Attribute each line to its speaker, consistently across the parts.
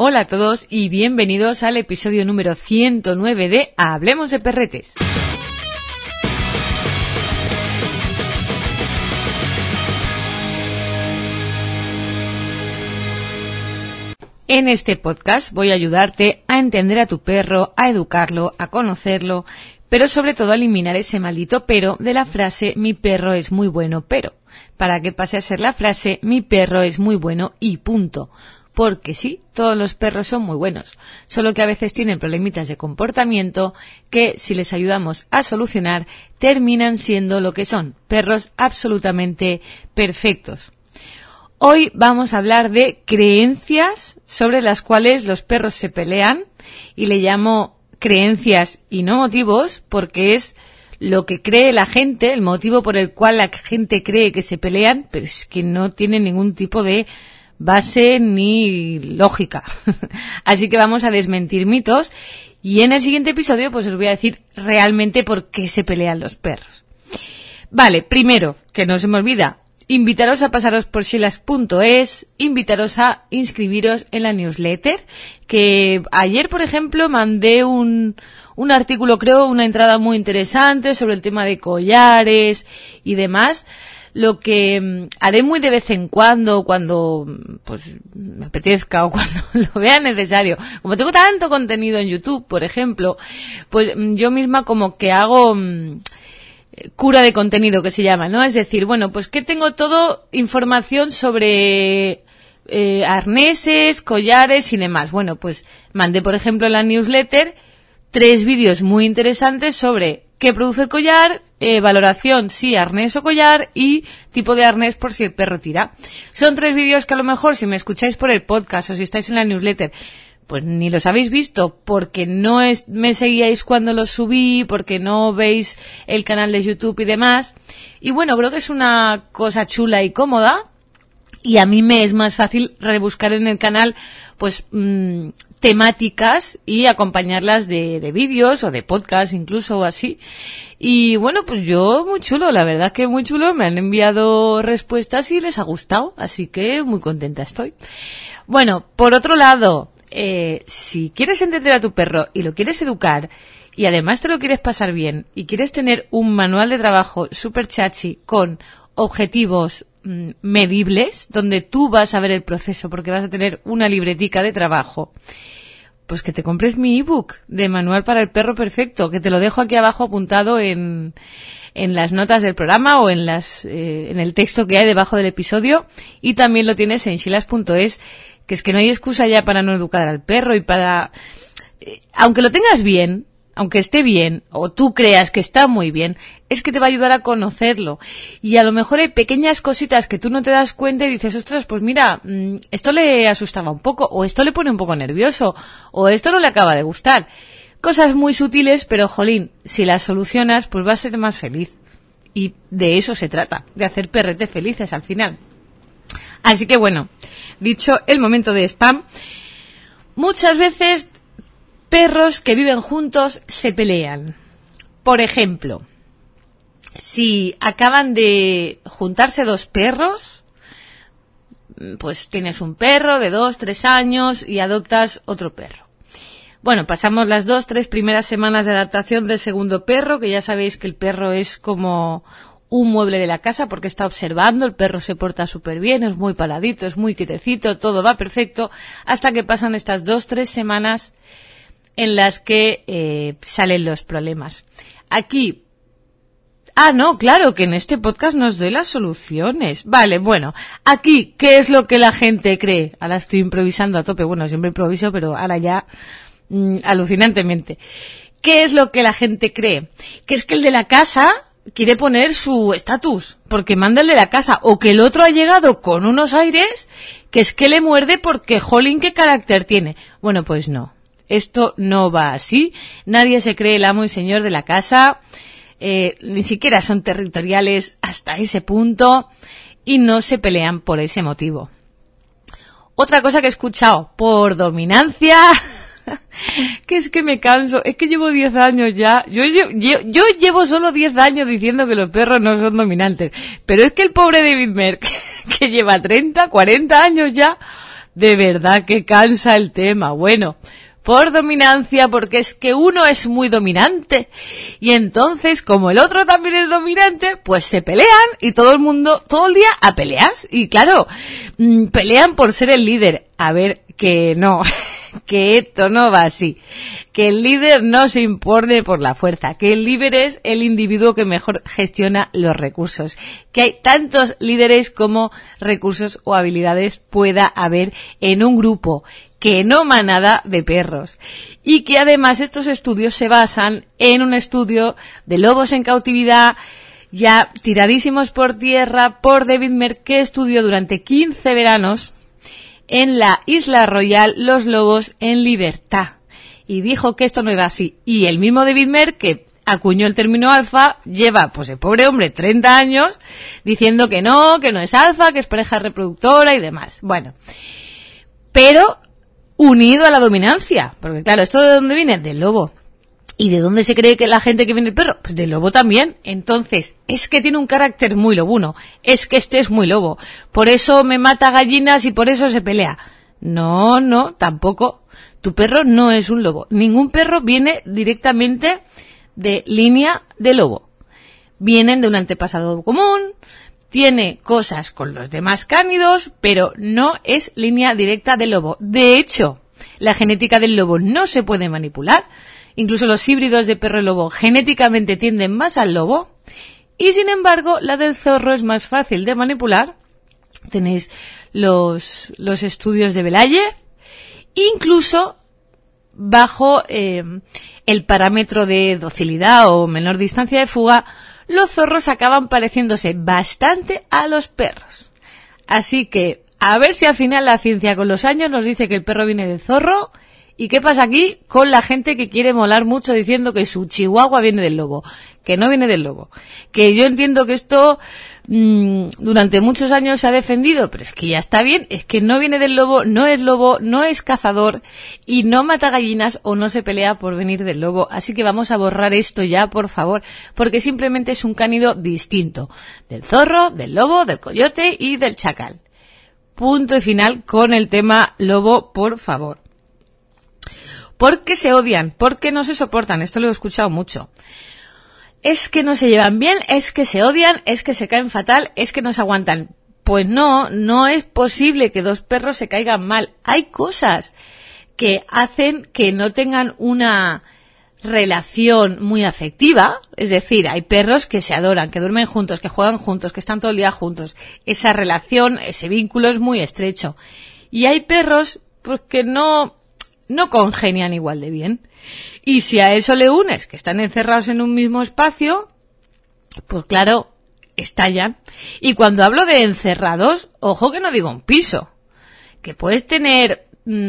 Speaker 1: Hola a todos y bienvenidos al episodio número 109 de Hablemos de Perretes. En este podcast voy a ayudarte a entender a tu perro, a educarlo, a conocerlo, pero sobre todo a eliminar ese maldito pero de la frase mi perro es muy bueno, pero, para que pase a ser la frase mi perro es muy bueno y punto. Porque sí, todos los perros son muy buenos, solo que a veces tienen problemitas de comportamiento que, si les ayudamos a solucionar, terminan siendo lo que son, perros absolutamente perfectos. Hoy vamos a hablar de creencias sobre las cuales los perros se pelean y le llamo creencias y no motivos porque es lo que cree la gente, el motivo por el cual la gente cree que se pelean, pero es que no tiene ningún tipo de base ni lógica. Así que vamos a desmentir mitos y en el siguiente episodio pues os voy a decir realmente por qué se pelean los perros. Vale, primero, que no se me olvida, invitaros a pasaros por shelas.es, invitaros a inscribiros en la newsletter, que ayer, por ejemplo, mandé un artículo, creo, una entrada muy interesante sobre el tema de collares y demás. Lo que haré muy de vez en cuando pues me apetezca o cuando lo vea necesario. Como tengo tanto contenido en YouTube, por ejemplo, pues yo misma como que hago cura de contenido, que se llama, ¿no? Es decir, bueno, pues que tengo todo información sobre arneses, collares y demás. Bueno, pues mandé, por ejemplo, en la newsletter 3 vídeos muy interesantes sobre qué produce el collar, valoración si arnés o collar y tipo de arnés por si el perro tira. Son 3 vídeos que a lo mejor si me escucháis por el podcast o si estáis en la newsletter, pues ni los habéis visto porque no me seguíais cuando los subí, porque no veis el canal de YouTube y demás. Y bueno, creo que es una cosa chula y cómoda y a mí me es más fácil rebuscar en el canal pues temáticas y acompañarlas de vídeos o de podcast incluso o así. Y bueno, pues yo muy chulo, la verdad que muy chulo, me han enviado respuestas y les ha gustado, así que muy contenta estoy. Bueno, por otro lado, si quieres entender a tu perro y lo quieres educar y además te lo quieres pasar bien y quieres tener un manual de trabajo súper chachi con objetivos medibles, donde tú vas a ver el proceso porque vas a tener una libretica de trabajo, pues que te compres mi ebook de manual para el perro perfecto, que te lo dejo aquí abajo apuntado en las notas del programa o en el texto que hay debajo del episodio, y también lo tienes en shelas.es, que es que no hay excusa ya para no educar al perro y para, aunque lo tengas bien, aunque esté bien, o tú creas que está muy bien, es que te va a ayudar a conocerlo. Y a lo mejor hay pequeñas cositas que tú no te das cuenta y dices, ostras, pues mira, esto le asustaba un poco, o esto le pone un poco nervioso, o esto no le acaba de gustar. Cosas muy sutiles, pero jolín, si las solucionas, pues vas a ser más feliz. Y de eso se trata, de hacer perretes felices al final. Así que bueno, dicho el momento de spam, muchas veces perros que viven juntos se pelean. Por ejemplo, si acaban de juntarse 2 perros, pues tienes un perro de 2, 3 años y adoptas otro perro. Bueno, pasamos las 2, 3 primeras semanas de adaptación del segundo perro, que ya sabéis que el perro es como un mueble de la casa porque está observando, el perro se porta súper bien, es muy paladito, es muy quietecito, todo va perfecto, hasta que pasan estas 2, 3 semanas en las que salen los problemas. Aquí, no, claro, que en este podcast nos doy las soluciones. Vale, bueno, aquí, ¿qué es lo que la gente cree? Ahora estoy improvisando a tope, bueno, siempre improviso, pero ahora ya alucinantemente. ¿Qué es lo que la gente cree? Que es que el de la casa quiere poner su estatus, porque manda el de la casa, o que el otro ha llegado con unos aires, que es que le muerde porque, jolín, qué carácter tiene. Bueno, pues no. Esto no va así, nadie se cree el amo y señor de la casa, ni siquiera son territoriales hasta ese punto y no se pelean por ese motivo. Otra cosa que he escuchado, por dominancia, que es que me canso, es que llevo 10 años ya, yo llevo solo 10 años diciendo que los perros no son dominantes, pero es que el pobre David Merck, que lleva 30, 40 años ya, de verdad que cansa el tema. Bueno, por dominancia, porque es que uno es muy dominante y entonces como el otro también es dominante, pues se pelean y todo el mundo, todo el día a peleas y claro, pelean por ser el líder. A ver, que no, que esto no va así, que el líder no se impone por la fuerza, que el líder es el individuo que mejor gestiona los recursos, que hay tantos líderes como recursos o habilidades pueda haber en un grupo, que no manada de perros y que además estos estudios se basan en un estudio de lobos en cautividad ya tiradísimos por tierra por David Merck, que estudió durante 15 veranos en la Isla Royal los lobos en libertad y dijo que esto no era así. Y el mismo David Merck, que acuñó el término alfa, lleva, pues el pobre hombre, 30 años diciendo que no es alfa, que es pareja reproductora y demás. Bueno, pero unido a la dominancia, porque claro, ¿esto de dónde viene? Del lobo. ¿Y de dónde se cree que la gente que viene el perro? Pues del lobo también. Entonces, es que tiene un carácter muy lobuno, es que este es muy lobo, por eso me mata gallinas y por eso se pelea. No, tampoco. Tu perro no es un lobo. Ningún perro viene directamente de línea de lobo. Vienen de un antepasado común, tiene cosas con los demás cánidos, pero no es línea directa del lobo. De hecho, la genética del lobo no se puede manipular. Incluso los híbridos de perro y lobo genéticamente tienden más al lobo. Y sin embargo, la del zorro es más fácil de manipular. Tenéis los estudios de Belayev. Incluso bajo el parámetro de docilidad o menor distancia de fuga, los zorros acaban pareciéndose bastante a los perros. Así que, a ver si al final la ciencia con los años nos dice que el perro viene del zorro. ¿Y qué pasa aquí con la gente que quiere molar mucho diciendo que su chihuahua viene del lobo? Que no viene del lobo. Que yo entiendo que esto durante muchos años se ha defendido, pero es que ya está bien, es que no viene del lobo, no es cazador y no mata gallinas o no se pelea por venir del lobo. Así que vamos a borrar esto ya, por favor, porque simplemente es un cánido distinto. Del zorro, del lobo, del coyote y del chacal. Punto y final con el tema lobo, por favor. ¿Por qué se odian? ¿Por qué no se soportan? Esto lo he escuchado mucho. Es que no se llevan bien, es que se odian, es que se caen fatal, es que no se aguantan. Pues no es posible que dos perros se caigan mal. Hay cosas que hacen que no tengan una relación muy afectiva. Es decir, hay perros que se adoran, que duermen juntos, que juegan juntos, que están todo el día juntos. Esa relación, ese vínculo es muy estrecho. Y hay perros pues que no congenian igual de bien. Y si a eso le unes que están encerrados en un mismo espacio, pues claro, estallan. Y cuando hablo de encerrados, ojo que no digo un piso, que puedes tener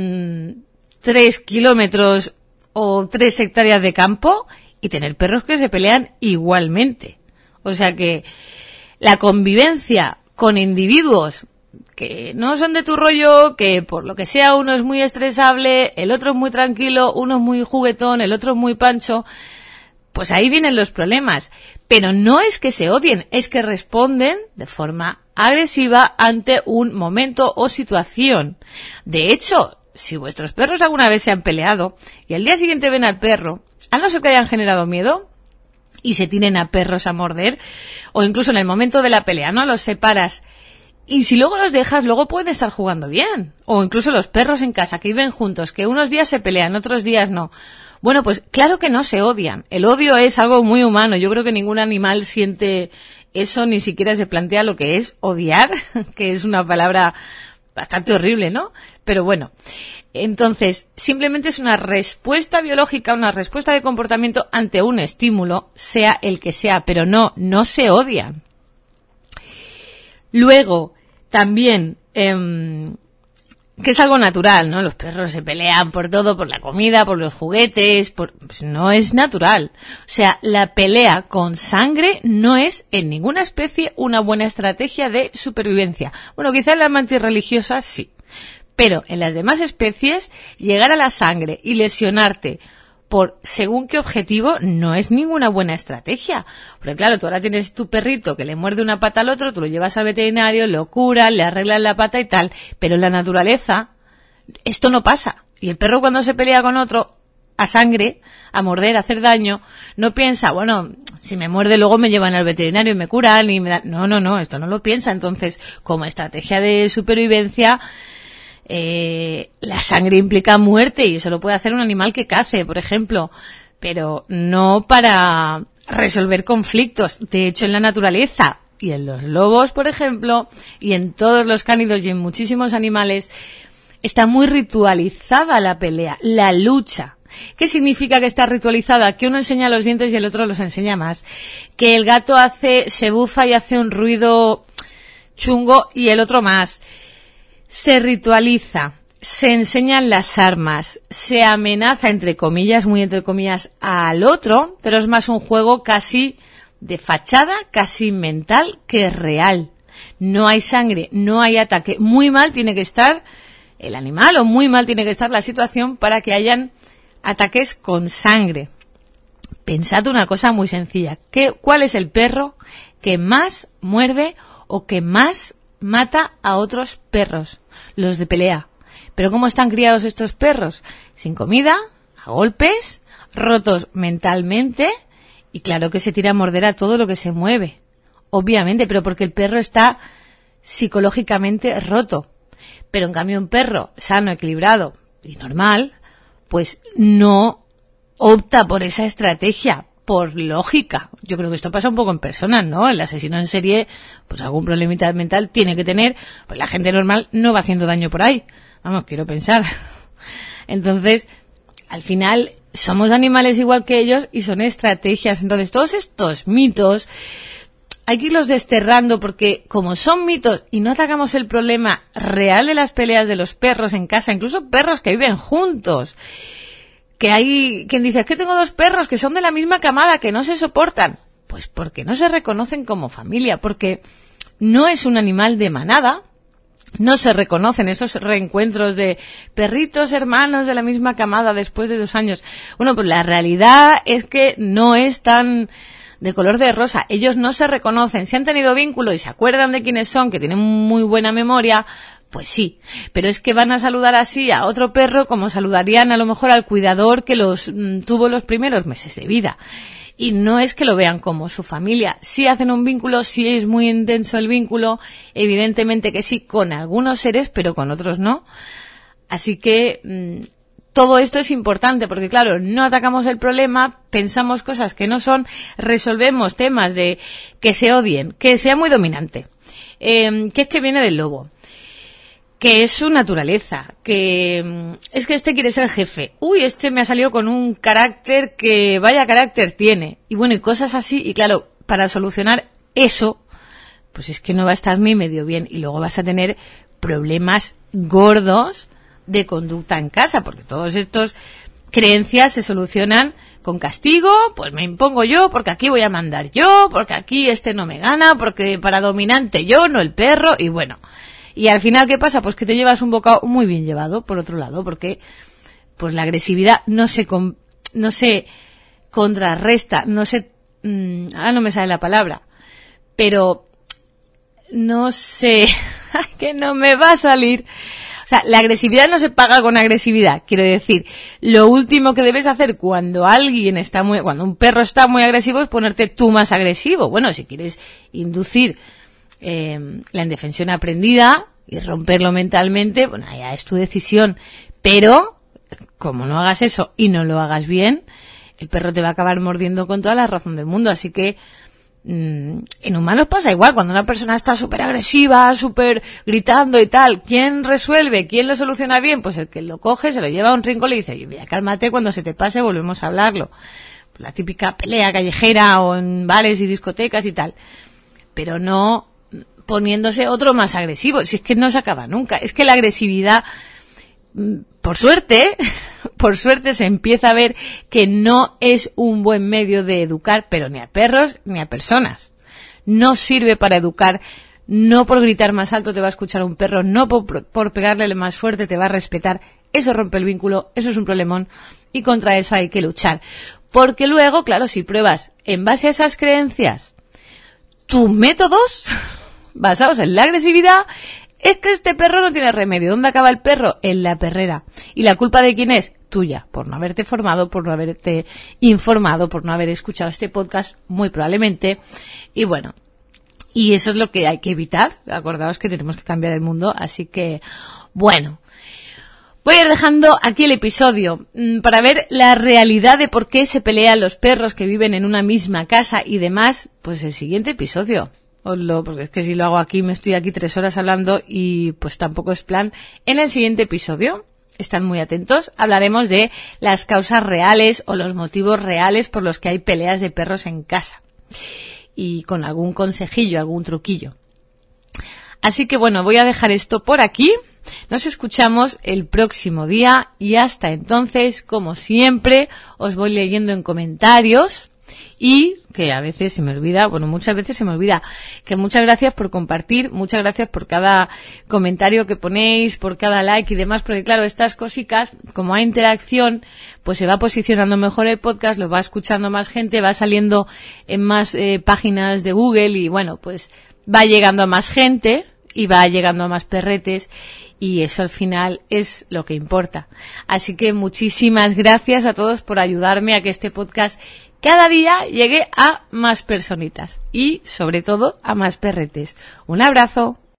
Speaker 1: 3 kilómetros o 3 hectáreas de campo y tener perros que se pelean igualmente. O sea que la convivencia con individuos que no son de tu rollo, que por lo que sea uno es muy estresable, el otro es muy tranquilo, uno es muy juguetón, el otro es muy pancho, pues ahí vienen los problemas. Pero no es que se odien, es que responden de forma agresiva ante un momento o situación. De hecho, si vuestros perros alguna vez se han peleado y al día siguiente ven al perro, a no ser que hayan generado miedo y se tiren a perros a morder, o incluso en el momento de la pelea, ¿no? Los separas. Y si luego los dejas, luego pueden estar jugando bien. O incluso los perros en casa, que viven juntos, que unos días se pelean, otros días no. Bueno, pues claro que no se odian. El odio es algo muy humano. Yo creo que ningún animal siente eso, ni siquiera se plantea lo que es odiar, que es una palabra bastante horrible, ¿no? Pero bueno, entonces, simplemente es una respuesta biológica, una respuesta de comportamiento ante un estímulo, sea el que sea, pero no se odian. Luego, también, que es algo natural, ¿no? Los perros se pelean por todo, por la comida, por los juguetes, pues no es natural. O sea, la pelea con sangre no es en ninguna especie una buena estrategia de supervivencia. Bueno, quizá en las mantis religiosas sí. Pero en las demás especies, llegar a la sangre y lesionarte por según qué objetivo, no es ninguna buena estrategia. Porque claro, tú ahora tienes tu perrito que le muerde una pata al otro, tú lo llevas al veterinario, lo curas, le arreglas la pata y tal. Pero en la naturaleza, esto no pasa. Y el perro cuando se pelea con otro, a sangre, a morder, a hacer daño, no piensa, bueno, si me muerde luego me llevan al veterinario y me curan y me dan... No, esto no lo piensa. Entonces, como estrategia de supervivencia, la sangre implica muerte y eso lo puede hacer un animal que cace, por ejemplo, pero no para resolver conflictos. De hecho, en la naturaleza y en los lobos, por ejemplo, y en todos los cánidos y en muchísimos animales, está muy ritualizada la pelea, la lucha. ¿Qué significa que está ritualizada? Que uno enseña los dientes y el otro los enseña más. Que el gato se bufa y hace un ruido chungo y el otro más. Se ritualiza, se enseñan las armas, se amenaza, entre comillas, muy entre comillas, al otro, pero es más un juego casi de fachada, casi mental que real. No hay sangre, no hay ataque. Muy mal tiene que estar el animal o muy mal tiene que estar la situación para que hayan ataques con sangre. Pensad una cosa muy sencilla. ¿Cuál es el perro que más muerde o que más mata a otros perros? Los de pelea. ¿Pero cómo están criados estos perros? Sin comida, a golpes, rotos mentalmente y claro que se tira a morder a todo lo que se mueve. Obviamente, pero porque el perro está psicológicamente roto. Pero en cambio un perro sano, equilibrado y normal, pues no opta por esa estrategia, por lógica. Yo creo que esto pasa un poco en personas, ¿no? El asesino en serie, pues algún problemita mental tiene que tener, pues la gente normal no va haciendo daño por ahí. Vamos, quiero pensar. Entonces, al final, somos animales igual que ellos y son estrategias. Entonces, todos estos mitos hay que irlos desterrando porque como son mitos y no atacamos el problema real de las peleas de los perros en casa, incluso perros que viven juntos, que hay quien dice, es que tengo dos perros que son de la misma camada, que no se soportan. Pues porque no se reconocen como familia, porque no es un animal de manada, no se reconocen esos reencuentros de perritos hermanos de la misma camada después de 2 años. Bueno, pues la realidad es que no es tan de color de rosa. Ellos no se reconocen. Si han tenido vínculo y se acuerdan de quiénes son, que tienen muy buena memoria, pues sí. Pero es que van a saludar así a otro perro como saludarían a lo mejor al cuidador que los tuvo los primeros meses de vida. Y no es que lo vean como su familia. Sí hacen un vínculo, sí es muy intenso el vínculo, evidentemente que sí, con algunos seres, pero con otros no. Así que todo esto es importante porque, claro, no atacamos el problema, pensamos cosas que no son, resolvemos temas de que se odien, que sea muy dominante, que es que viene del lobo, que es su naturaleza, que es que este quiere ser jefe. Uy, este me ha salido con un carácter que vaya carácter tiene. Y bueno, y cosas así, y claro, para solucionar eso, pues es que no va a estar ni medio bien y luego vas a tener problemas gordos de conducta en casa, porque todas estas creencias se solucionan con castigo, pues me impongo yo, porque aquí voy a mandar yo, porque aquí este no me gana, porque para dominante yo, no el perro, y bueno. Y al final, ¿qué pasa? Pues que te llevas un bocado muy bien llevado, por otro lado, porque pues la agresividad no se contrarresta, ahora no me sale la palabra, pero no sé, que no me va a salir. O sea, la agresividad no se paga con agresividad. Quiero decir, lo último que debes hacer cuando cuando un perro está muy agresivo es ponerte tú más agresivo. Bueno, si quieres inducir la indefensión aprendida y romperlo mentalmente, bueno, ya es tu decisión. Pero, como no hagas eso y no lo hagas bien, el perro te va a acabar mordiendo con toda la razón del mundo. Así que en humanos pasa igual, cuando una persona está súper agresiva, súper gritando y tal, ¿quién resuelve? ¿Quién lo soluciona bien? Pues el que lo coge, se lo lleva a un rincón y le dice, oye, mira, cálmate, cuando se te pase volvemos a hablarlo. La típica pelea callejera o en bares y discotecas y tal. Pero no poniéndose otro más agresivo, si es que no se acaba nunca. Es que la agresividad, por suerte se empieza a ver que no es un buen medio de educar, pero ni a perros ni a personas. No sirve para educar, no por gritar más alto te va a escuchar un perro, no por pegarle más fuerte te va a respetar. Eso rompe el vínculo, eso es un problemón y contra eso hay que luchar. Porque luego, claro, si pruebas en base a esas creencias tus métodos basados en la agresividad, es que este perro no tiene remedio. ¿Dónde acaba el perro? En la perrera. ¿Y la culpa de quién es? Tuya, por no haberte formado, por no haberte informado, por no haber escuchado este podcast, muy probablemente. Y bueno, y eso es lo que hay que evitar. Acordaos que tenemos que cambiar el mundo, así que, bueno. Voy a ir dejando aquí el episodio para ver la realidad de por qué se pelean los perros que viven en una misma casa y demás, pues el siguiente episodio. Porque es que si lo hago aquí me estoy aquí 3 horas hablando y pues tampoco es plan. En el siguiente episodio, están muy atentos, hablaremos de las causas reales o los motivos reales por los que hay peleas de perros en casa. Y con algún consejillo, algún truquillo. Así que bueno, voy a dejar esto por aquí. Nos escuchamos el próximo día y hasta entonces, como siempre, os voy leyendo en comentarios y que a veces se me olvida, bueno, muchas veces se me olvida, que muchas gracias por compartir, muchas gracias por cada comentario que ponéis, por cada like y demás, porque claro, estas cositas, como hay interacción, pues se va posicionando mejor el podcast, lo va escuchando más gente, va saliendo en más páginas de Google y bueno, pues va llegando a más gente y va llegando a más perretes y eso al final es lo que importa. Así que muchísimas gracias a todos por ayudarme a que este podcast cada día llegue a más personitas y sobre todo a más perretes. Un abrazo.